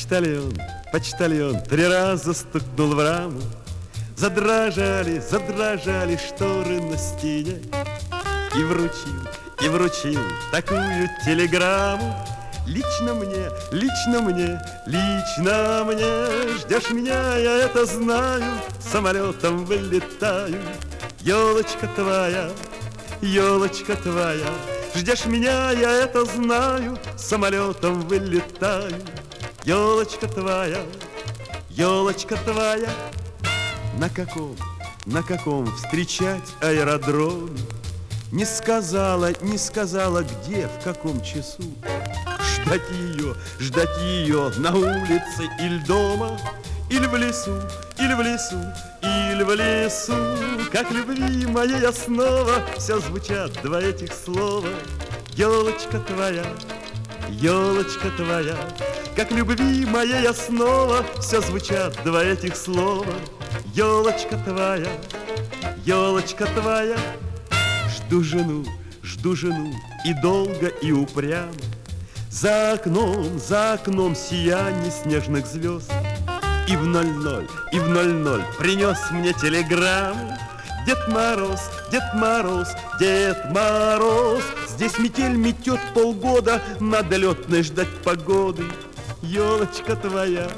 почтальон 3 раза стукнул в раму. Задрожали шторы на стене. И вручил такую телеграмму: лично мне, ждешь меня, я это знаю, самолетом вылетаю. Елочка твоя, ждешь меня, я это знаю, самолетом вылетаю. Елочка твоя, на каком встречать аэродроме? Не сказала, где, в каком часу. Ждать ее на улице или дома, или в лесу, как любви моей я снова. Все звучат 2 этих слова: елочка твоя, как любви моей я снова. Все звучат 2 этих слова: елочка твоя. Жду жену, и долго, и упрямо. За окном сияние снежных звезд. И в 00 принес мне телеграмму: Дед Мороз, здесь метель метет полгода, надо летной ждать погоды. Елочка твоя,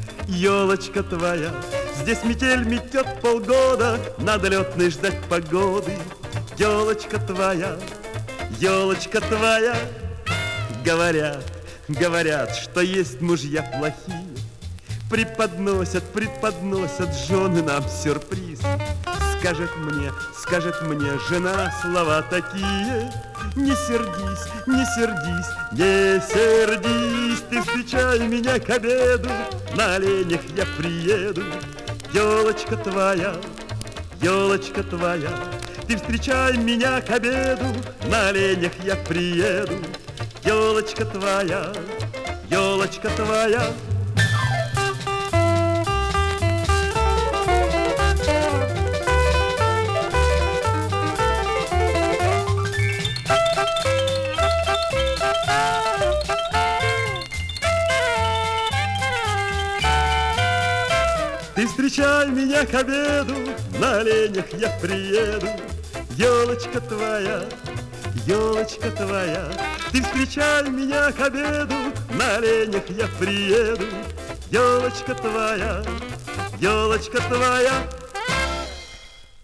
здесь метель метет полгода, надо летной ждать погоды. Елочка твоя. Говорят, что есть мужья плохие. Преподносят жены нам сюрприз. Скажет мне жена слова такие: не сердись, ты встречай меня к обеду, на оленях я приеду. Елочка твоя, ты встречай меня к обеду, на оленях я приеду. Елочка твоя. Ты встречай меня к обеду, на оленях я приеду. Елочка твоя, ты встречай меня к обеду, на оленях я приеду. Елочка твоя.